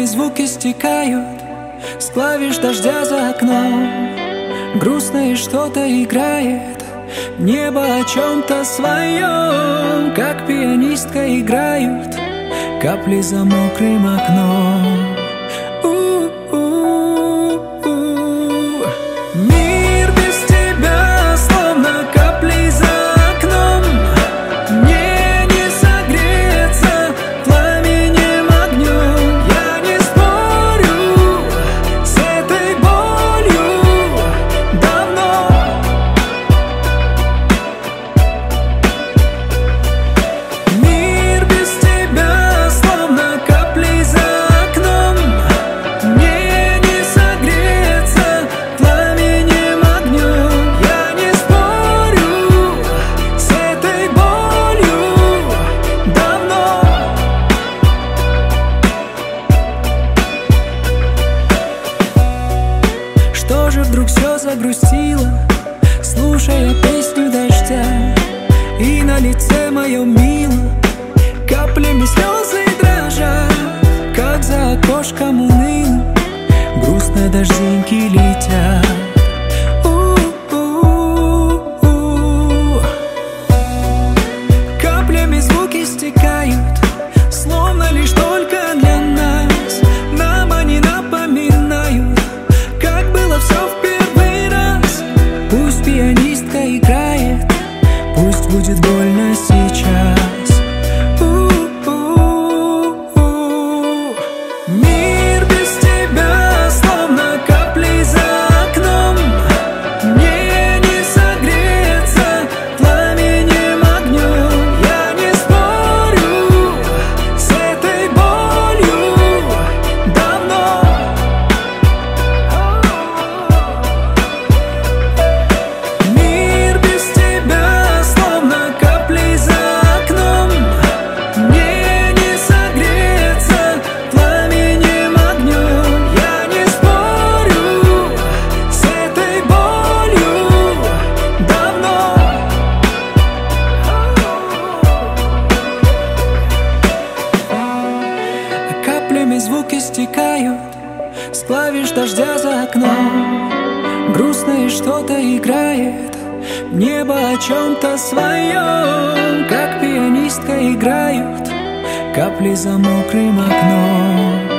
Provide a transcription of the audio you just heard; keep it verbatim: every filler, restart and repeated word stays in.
Каплями звуки стекают с клавиш дождя за окном. Грустно и что-то играет, небо о чем-то своем. Как пианистка играют капли за мокрым окном. Что же вдруг все загрустило, слушая песню дождя, и на лице моем мило каплями слезы дрожат, как за окошком уныло грустно дождинки летят. У-у-у-у. Каплями звуки стекают, словно лишь только для нас. Нам они напоминают, все в первый раз. Пусть пианистка играет, пусть будет больно сейчас. У-у-у-у. Мир без тебя словно капли за окном. Мне не согреться пламенем огнем. Я не спорю с этой болью давно. Звуки стекают с клавиш дождя за окном. Грустно и что-то играет, небо о чем-то своем. Как пианистка играют капли за мокрым окном.